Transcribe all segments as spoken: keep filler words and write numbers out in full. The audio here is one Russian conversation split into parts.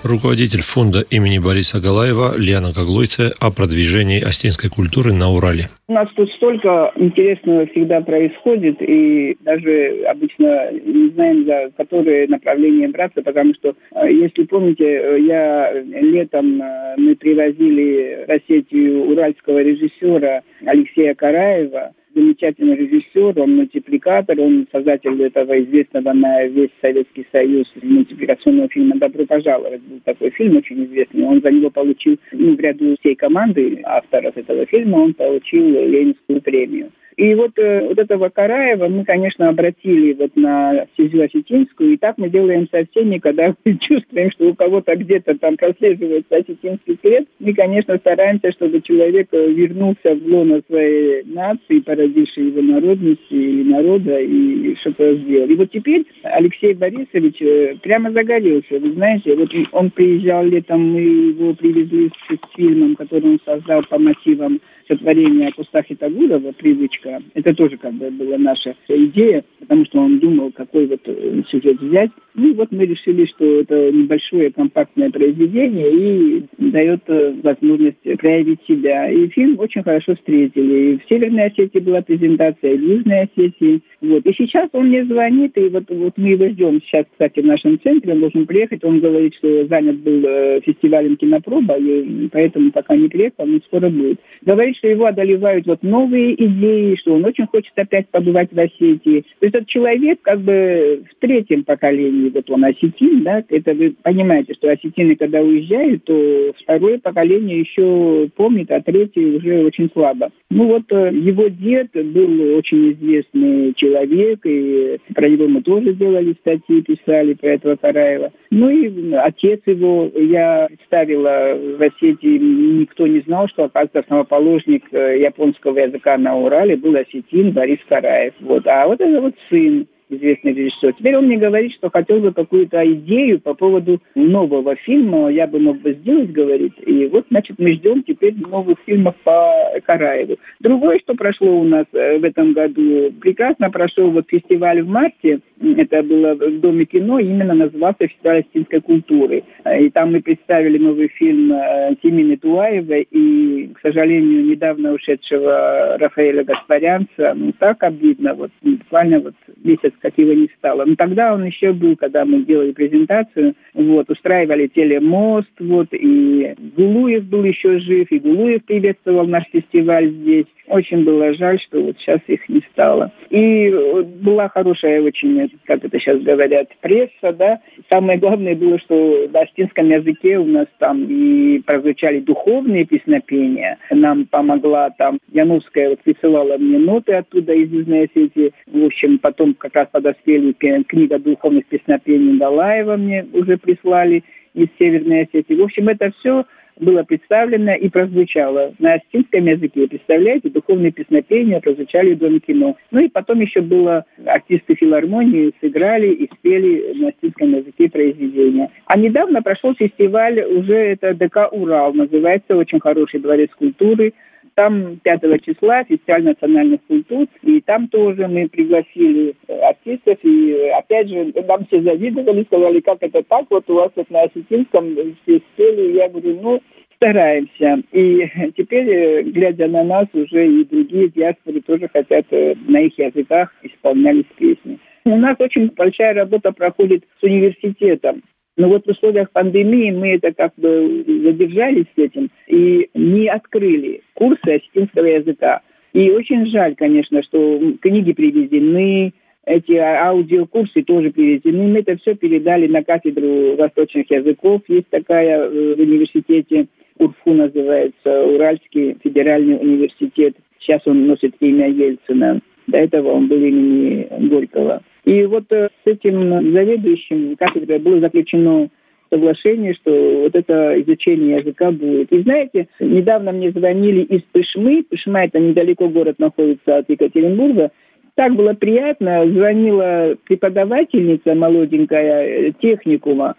Руководитель фонда имени Бориса Агалаева Лиана Гаглойце о продвижении осетинской культуры на Урале. У нас тут столько интересного всегда происходит, и даже обычно не знаем, за которые направления браться, потому что, если помните, я летом мы привозили в Осетию уральского режиссера Алексея Караева, замечательный режиссер, он мультипликатор, он создатель этого известного на весь Советский Союз мультипликационного фильма «Добро пожаловать». Был такой фильм очень известный. Он за него получил, ну, в ряду всей команды авторов этого фильма, он получил Ленинскую премию. И вот, э, вот этого Караева мы, конечно, обратили вот на стезю осетинскую, и так мы делаем со всеми, когда мы чувствуем, что у кого-то где-то там прослеживается осетинский след, мы, конечно, стараемся, чтобы человек вернулся в лоно своей нации, породившей его народности или народа, и что-то сделал. И вот теперь Алексей Борисович прямо загорелся. Вы знаете, вот он приезжал летом, мы его привезли с фильмом, который он создал по мотивам сотворения Кустахи Тагурова «Привычка». Это тоже как бы была наша идея, потому что он думал, какой вот сюжет взять. Ну и вот мы решили, что это небольшое компактное произведение и дает возможность проявить себя. И фильм очень хорошо встретили. И в Северной Осетии была презентация, и в Южной Осетии. Вот. И сейчас он мне звонит, и вот, вот мы его ждем сейчас, кстати, в нашем центре, он должен приехать. Он говорит, что занят был фестивалем «Кинопроба», и поэтому пока не приехал, но скоро будет. Говорит, что его одолевают вот новые идеи, что он очень хочет опять побывать в Осетии. То есть этот человек как бы в третьем поколении, вот он осетин, да, это вы понимаете, что осетины, когда уезжают, то второе поколение еще помнит, а третье уже очень слабо. Ну вот его дед был очень известный человек, и про него мы тоже делали статьи, писали про этого Караева. Ну и отец его, я представила в Осетии, никто не знал, что, оказывается, основоположник японского языка на Урале был осетин Борис Караев. Вот. А вот это вот сын, известный режиссер. Теперь он мне говорит, что хотел бы какую-то идею по поводу нового фильма, я бы мог бы сделать, говорит. И вот, значит, мы ждем теперь новых фильмов по Караеву. Другое, что прошло у нас в этом году, прекрасно прошел вот фестиваль в марте, это было в Доме кино, именно назывался «Фестиваль осетинской культуры». И там мы представили новый фильм Тимины Туаевой и, к сожалению, недавно ушедшего Рафаэля Гаспарянца. Ну, так обидно, вот буквально вот месяц, как его не стало. Но тогда он еще был, когда мы делали презентацию, вот, устраивали телемост, вот, и Гулуев был еще жив, и Гулуев приветствовал наш фестиваль здесь. Очень было жаль, что вот сейчас их не стало. И была хорошая очень, как это сейчас говорят, пресса, да. Самое главное было, что на осетинском языке у нас там и прозвучали духовные песнопения. Нам помогла там Яновская, вот присылала мне ноты оттуда из Южной Осетии. В общем, потом как раз подоспели книга духовных песнопений Далаева мне уже прислали из Северной Осетии. В общем, это все было представлено и прозвучало на осетинском языке. Представляете, духовные песнопения прозвучали в Доме кино. Ну и потом еще было артисты филармонии сыграли и спели на осетинском языке произведения. А недавно прошел фестиваль, уже это ДК «Урал», называется, очень хороший дворец культуры. Там пятого числа фестиваль национальных культур, и там тоже мы пригласили артистов, и опять же нам все завидовали, сказали, как это так, вот у вас вот на осетинском все спели, я говорю, ну, стараемся. И теперь, глядя на нас, уже и другие диаспоры тоже хотят, на их языках исполнялись песни. У нас очень большая работа проходит с университетом. Но вот в условиях пандемии мы это как бы задержались с этим и не открыли курсы осетинского языка. И очень жаль, конечно, что книги привезены, эти аудиокурсы тоже привезены. Мы это все передали на кафедру восточных языков. Есть такая в университете, УРФУ называется, Уральский федеральный университет. Сейчас он носит имя Ельцина. До этого он был имени Горького. И вот с этим заведующим кафедрой было заключено соглашение, что вот это изучение языка будет. И знаете, недавно мне звонили из Пышмы. Пышма — это недалеко город находится от Екатеринбурга. Так было приятно. Звонила преподавательница молоденькая техникума.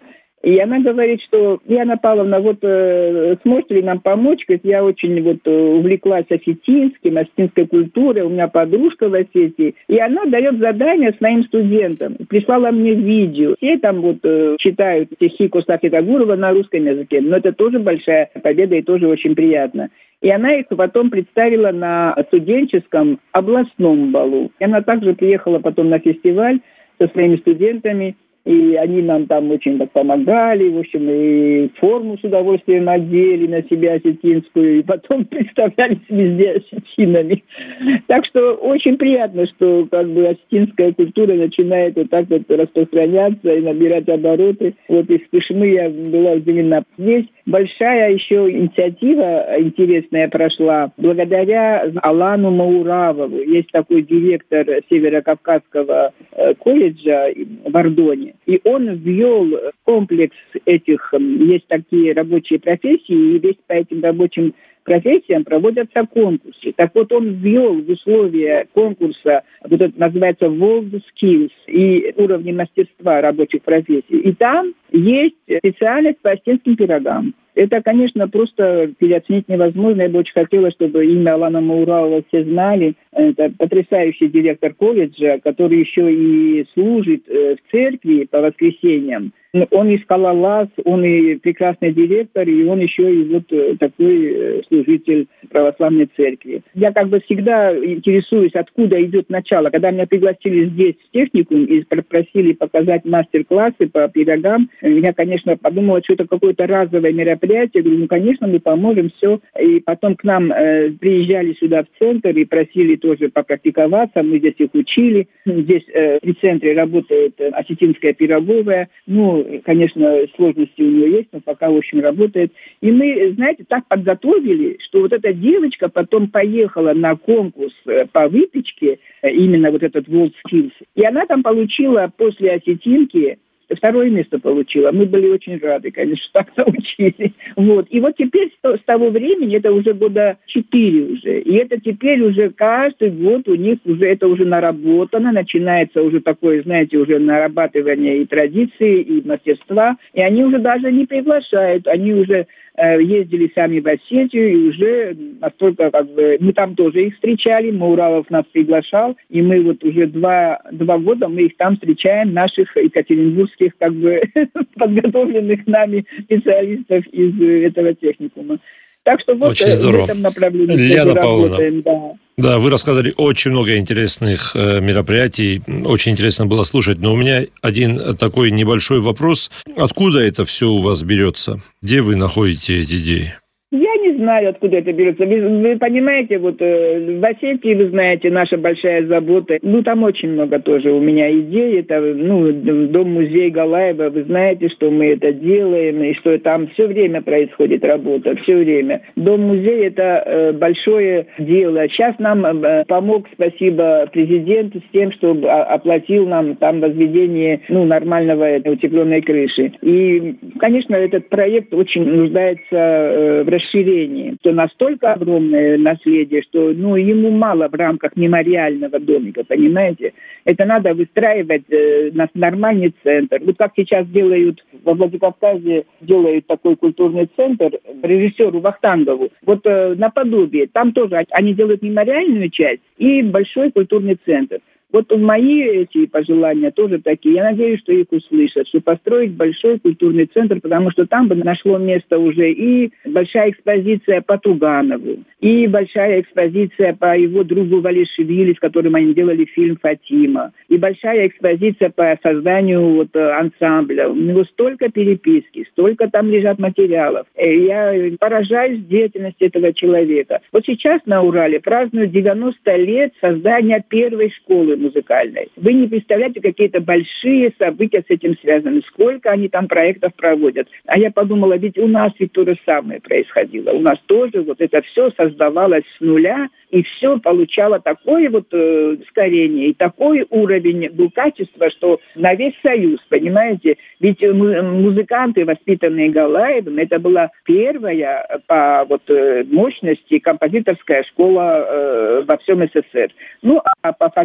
И она говорит, что Яна Павловна, вот э, сможете ли нам помочь? Говорит, я очень вот э, увлеклась осетинским, осетинской культурой, у меня подружка в Осетии. И она дает задание своим студентам. Прислала мне видео. Все там вот э, читают стихи Костафа Тагурова на русском языке. Но это тоже большая победа и тоже очень приятно. И она их потом представила на студенческом областном балу. И она также приехала потом на фестиваль со своими студентами. И они нам там очень так помогали, в общем, и форму с удовольствием одели на себя осетинскую, и потом представлялись везде осетинами. Так что очень приятно, что как бы осетинская культура начинает вот так вот распространяться и набирать обороты. Вот из Кышмы я была удивлена. Здесь большая еще инициатива интересная прошла благодаря Алану Мауравову. Есть такой директор Северокавказского колледжа в Ардоне. И он ввел комплекс этих, есть такие рабочие профессии, и весь по этим рабочим профессиям проводятся конкурсы. Так вот, он ввел в условия конкурса, вот это называется World Skills, и уровни мастерства рабочих профессий. И там есть специальность по осетинским пирогам. Это, конечно, просто переоценить невозможно. Я бы очень хотела, чтобы имя Алана Мауравова все знали. Это потрясающий директор колледжа, который еще и служит в церкви по воскресеньям. Он и скалолаз, он и прекрасный директор, и он еще и вот такой служитель православной церкви. Я как бы всегда интересуюсь, откуда идет начало. Когда меня пригласили здесь в техникум и просили показать мастер-классы по пирогам, я, конечно, подумала, что это какое-то разовое мероприятие. Я говорю, ну, конечно, мы поможем, все. И потом к нам э, приезжали сюда в центр и просили тоже попрактиковаться. Мы здесь их учили. Здесь э, при центре работает осетинская пироговая. Ну, конечно, сложности у нее есть, но пока, в общем, работает. И мы, знаете, так подготовили, что вот эта девочка потом поехала на конкурс по выпечке, именно вот этот World Skills, и она там получила после осетинки второе место получила. Мы были очень рады, конечно, так научили. Вот. И вот теперь с того времени, это уже года четыре уже, и это теперь уже каждый год у них уже это уже наработано, начинается уже такое, знаете, уже нарабатывание и традиции, и мастерства, и они уже даже не приглашают, они уже ездили сами в Осетию, и уже настолько, как бы, мы там тоже их встречали, Мауравов нас приглашал, и мы вот уже два, два года мы их там встречаем, наших екатеринбургских, как бы, подготовленных нами специалистов из этого техникума. Так что вот очень здорово. В этом направлении Лена Павловна, работаем, да. Да, вы рассказали очень много интересных э, мероприятий, очень интересно было слушать, но у меня один такой небольшой вопрос. Откуда это все у вас берется? Где вы находите эти идеи? Я не знаю, откуда это берется. Вы, вы понимаете, вот э, в Осетии, вы знаете, наша большая забота. Ну, там очень много тоже у меня идей. Это, ну, дом-музей Галаева. Вы знаете, что мы это делаем, и что там все время происходит работа, все время. Дом-музей – это э, большое дело. Сейчас нам э, помог, спасибо президенту, с тем, чтобы оплатил нам там возведение, ну, нормального утепленной крыши. И, конечно, этот проект очень нуждается э, в расширении. расширении, то настолько огромное наследие, что ну, ему мало в рамках мемориального домика, понимаете? Это надо выстраивать э, на нормальный центр. Вот как сейчас делают во Владикавказе, делают такой культурный центр режиссеру Вахтангову. Вот э, наподобие. Там тоже они делают мемориальную часть и большой культурный центр. Вот мои эти пожелания тоже такие. Я надеюсь, что их услышат, что построить большой культурный центр, потому что там бы нашло место уже и большая экспозиция по Туганову, и большая экспозиция по его другу Валишвили, с которым они делали фильм «Фатима», и большая экспозиция по созданию вот, ансамбля. У него столько переписки, столько там лежат материалов. Я поражаюсь деятельности этого человека. Вот сейчас на Урале празднуют девяносто лет создания первой школы музыкальной. Вы не представляете, какие-то большие события с этим связаны. Сколько они там проектов проводят. А я подумала, ведь у нас ведь то же самое происходило. У нас тоже вот это все создавалось с нуля, и все получало такое вот э, ускорение, и такой уровень был качества, что на весь Союз, понимаете? Ведь музыканты, воспитанные Галаевым, это была первая по вот, мощности композиторская школа э, во всем СССР. Ну, а по фольклорной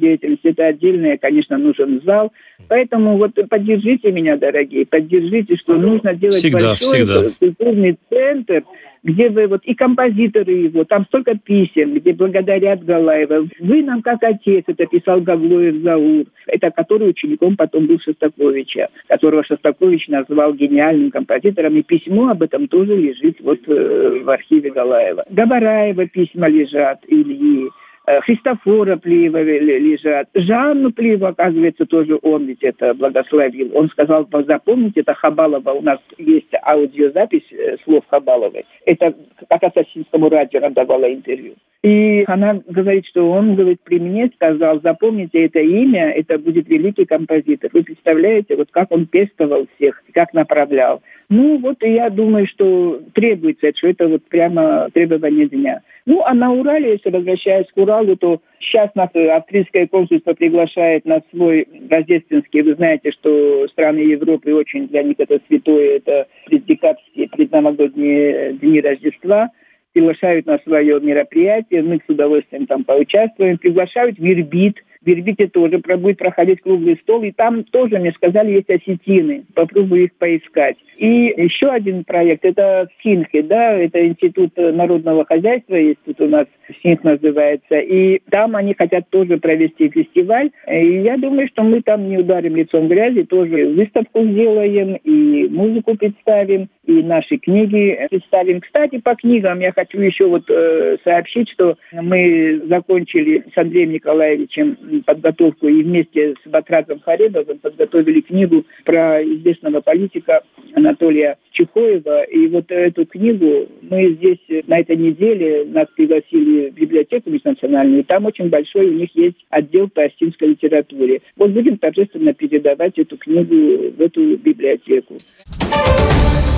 деятельность, это отдельный, конечно, нужен зал. Поэтому вот поддержите меня, дорогие, поддержите, что нужно делать всегда, большой всегда. культурный центр, где вы вот и композиторы его, там столько писем, где благодарят Галаева. Вы нам как отец, это писал Гаглоев Заур, это который учеником потом был Шостаковича, которого Шостакович назвал гениальным композитором, и письмо об этом тоже лежит вот э, в архиве Галаева. Габараева письма лежат, Ильи. Христофора Плиева лежат. Жанну Плиеву, оказывается, тоже он ведь это благословил. Он сказал, запомните, это Хабалова, у нас есть аудиозапись слов Хабаловой. Это как Ассасинскому радио она давала интервью. И она говорит, что он, говорит, при мне сказал, запомните это имя, это будет великий композитор. Вы представляете, вот как он пестовал всех, как направлял. Ну, вот и я думаю, что требуется, что это вот прямо требование дня. Ну, а на Урале, если возвращаясь к Уралу, то сейчас нас австрийское консульство приглашает на свой рождественский. Вы знаете, что страны Европы очень для них это святое, это преддекабрьские, предновогодние дни Рождества. Приглашают на свое мероприятие, мы с удовольствием там поучаствуем. Приглашают в Ирбит. В Ирбите тоже будет проходить круглый стол, и там тоже, мне сказали, есть осетины. Попробую их поискать. И еще один проект, это Синхи, да, это Институт народного хозяйства, есть тут у нас, Синх называется, и там они хотят тоже провести фестиваль. И я думаю, что мы там не ударим лицом в грязи, тоже выставку сделаем, и музыку представим, и наши книги представим. Кстати, по книгам я хочу еще вот э, сообщить, что мы закончили с Андреем Николаевичем подготовку и вместе с Батратом Харедовым подготовили книгу про известного политика Анатолия Чехоева. И вот эту книгу мы здесь на этой неделе нас пригласили в библиотеку межнациональную, и там очень большой у них есть отдел по осетинской литературе. Вот будем торжественно передавать эту книгу в эту библиотеку.